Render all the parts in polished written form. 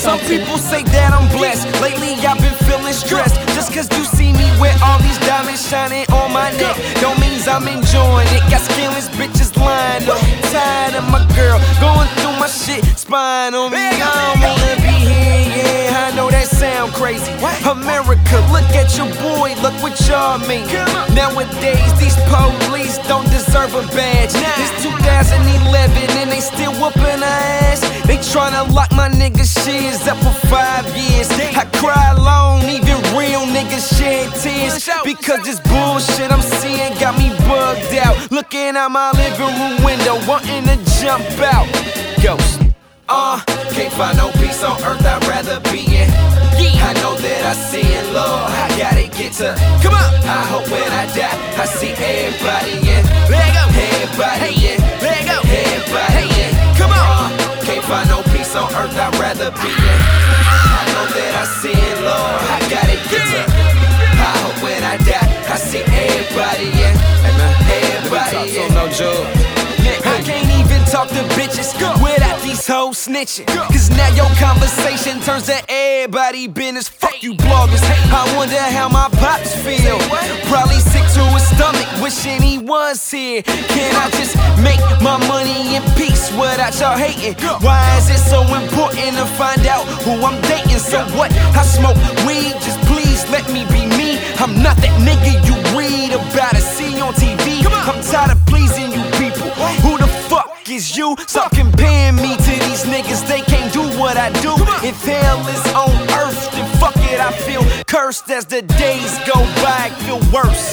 Some people say that I'm blessed. Lately I've been feeling stressed. Just cause you see me with all these diamonds shining on my neck, don't means I'm enjoying it. Got skinless bitches lying up. Tired of my girl going through my shit, spying on me. I don't wanna be here, yeah, I know that sound crazy. America, look at your boy, look what y'all mean. Nowadays, these police don't deserve a badge. It's 2011 and they still whooping our ass. They tryna lock my nigga shiz up for 5 years. I cry alone, even real niggas shed tears, because this bullshit I'm seeing got me bugged out. Looking out my living room window, wanting to jump out. Ghost. Can't find no peace on earth I'd rather be in. I know that I see it, Lord, I gotta get to. Come on. I hope when I die, I see everybody in. Let go. Everybody in. Let go. Everybody in. Come on. Can't find no peace on earth I'd rather be in. I know that I see it, Lord, I gotta get to. I hope when I die, I see everybody in. Everybody in. No joke. I can't even talk to bitches without these hoes snitching. Cause now your conversation turns to everybody business. Fuck you bloggers. I wonder how my pops feel. Probably sick to his stomach, wishing he was here. Can I just make my money in peace without y'all hating? Why is it so important to find out who I'm dating? So what? I smoke weed, just please let me be me. I'm not that nigga you read about and see on TV. I'm tired of pleasing you people. Who the fuck is you? Stop comparing me to these niggas, they can't do what I do. If hell is on earth, then fuck it, I feel cursed as the days go by, I feel worse.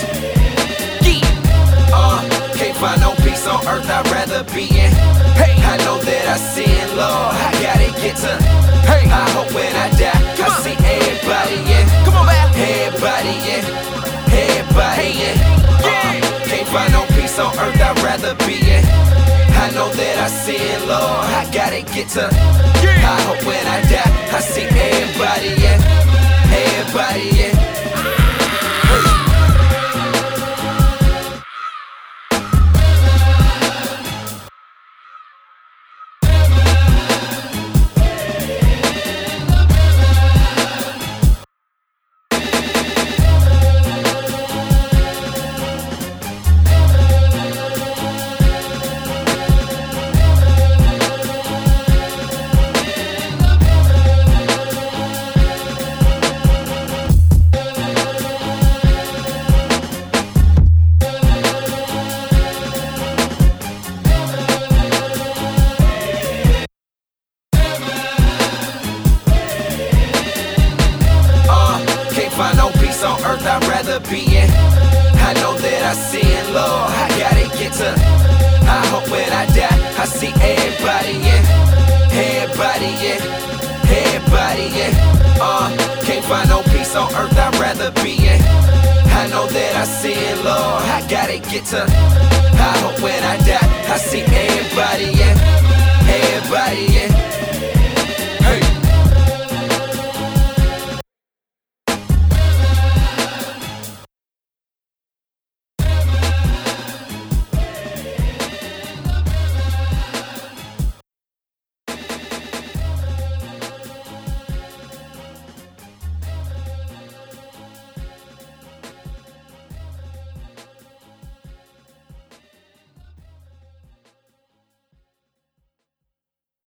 Can't find no peace on earth I'd rather be in. I know that I sin, Lord, I gotta get to. I hope when I die, I see everybody in. Come on, man. Everybody in. Everybody in. Can't find no peace on earth I'd rather be in. I know that I sin, Lord, I gotta get to. I hope when I die, I see everybody in. Everybody in. Find no peace on earth I'd rather be in. I know that I sin, Lord, I gotta get to. I hope when I die, I see everybody in. Everybody in. Everybody in. Can't find no peace on earth I'd rather be in. I know that I sin, Lord, I gotta get to. I hope when I die, I see everybody in. Everybody in.